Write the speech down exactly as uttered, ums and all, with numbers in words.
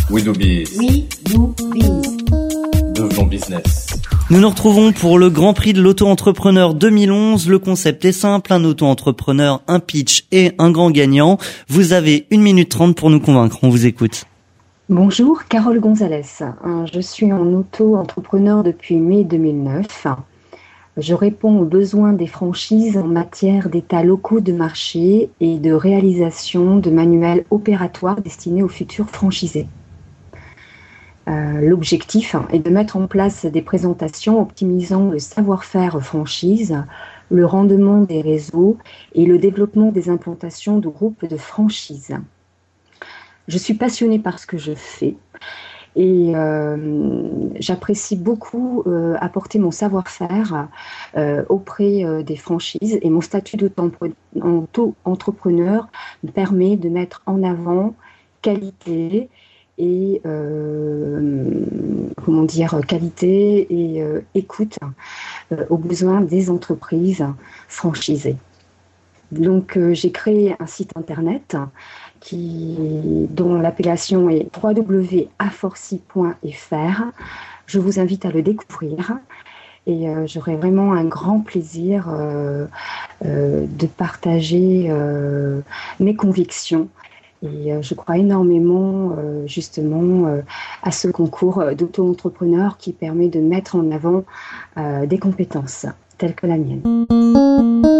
We do biz. We do biz. Devenons business. Nous nous retrouvons pour le Grand Prix de l'auto-entrepreneur deux mille onze. Le concept est simple, un auto-entrepreneur, un pitch et un grand gagnant. Vous avez une minute trente pour nous convaincre, on vous écoute. Bonjour, Carole Gonzalez. Je suis en auto-entrepreneur depuis mai deux mille neuf. Je réponds aux besoins des franchises en matière d'états locaux de marché et de réalisation de manuels opératoires destinés aux futurs franchisés. Euh, l'objectif est de mettre en place des présentations optimisant le savoir-faire franchise, le rendement des réseaux et le développement des implantations de groupes de franchise. Je suis passionnée par ce que je fais et euh, j'apprécie beaucoup euh, apporter mon savoir-faire euh, auprès euh, des franchises, et mon statut d'auto-entrepreneur me permet de mettre en avant qualité et euh, comment dire qualité et euh, écoute euh, aux besoins des entreprises franchisées. Donc euh, j'ai créé un site internet qui, dont l'appellation est w w w point aforci point f r. Je vous invite à le découvrir et euh, j'aurai vraiment un grand plaisir euh, euh, de partager euh, mes convictions. Et euh, je crois énormément euh, justement euh, à ce concours d'auto-entrepreneur qui permet de mettre en avant euh, des compétences telles que la mienne.